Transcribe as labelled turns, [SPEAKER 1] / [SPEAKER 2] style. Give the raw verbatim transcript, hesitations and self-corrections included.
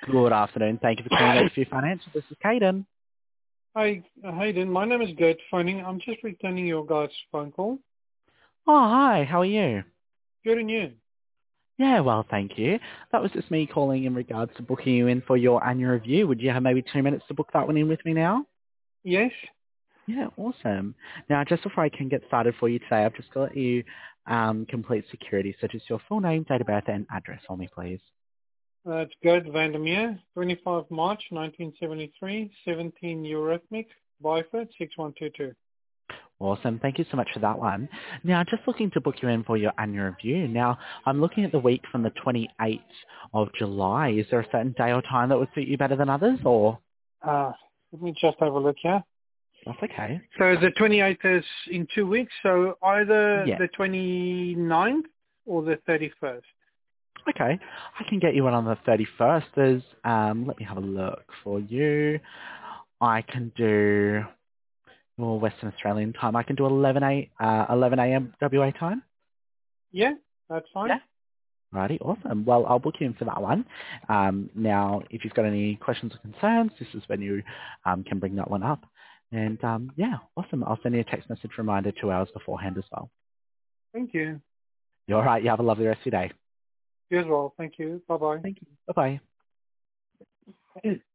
[SPEAKER 1] Good afternoon. Thank you for calling out to Financial. This is Caden.
[SPEAKER 2] Hi, uh, Hayden. My name is Gert Phoning. I'm just returning your guys' phone call.
[SPEAKER 1] Oh, hi. How are you?
[SPEAKER 2] Good and you?
[SPEAKER 1] Yeah, well, thank you. That was just me calling in regards to booking you in for your annual review. Would you have maybe two minutes to book that one in with me now?
[SPEAKER 2] Yes,
[SPEAKER 1] Yeah, awesome. Now, just before I can get started for you today, I've just got to let you um, complete security. So just your full name, date of birth, and address for me, please.
[SPEAKER 2] uh, it's Gert Vandermeer, twenty-fifth of March nineteen seventy-three, seventeen Eurythmic, Byford, six one two two.
[SPEAKER 1] Awesome. Thank you so much for that one. Now, just looking to book you in for your annual review. Now, I'm looking at the week from the twenty-eighth of July. Is there a certain day or time that would suit you better than others, or?
[SPEAKER 2] Uh, let me just have a look here.
[SPEAKER 1] That's okay.
[SPEAKER 2] So the twenty-eighth is in two weeks, so either
[SPEAKER 1] Yeah.
[SPEAKER 2] the twenty-ninth or the thirty-first.
[SPEAKER 1] Okay. I can get you one on the thirty-first. There's, um, let me have a look for you. I can do, well, Western Australian time. I can do eleven a, uh, eleven a.m. W A time.
[SPEAKER 2] Yeah, that's
[SPEAKER 1] Yeah.
[SPEAKER 2] fine.
[SPEAKER 1] Righty, awesome. Well, I'll book you in for that one. Um, now, if you've got any questions or concerns, this is when you um, can bring that one up. And um, yeah, awesome. I'll send you a text message reminder two hours beforehand as well.
[SPEAKER 2] Thank you.
[SPEAKER 1] You're all right. You have a lovely rest of your day.
[SPEAKER 2] You as well. Thank you. Bye-bye.
[SPEAKER 1] Thank you. Bye-bye.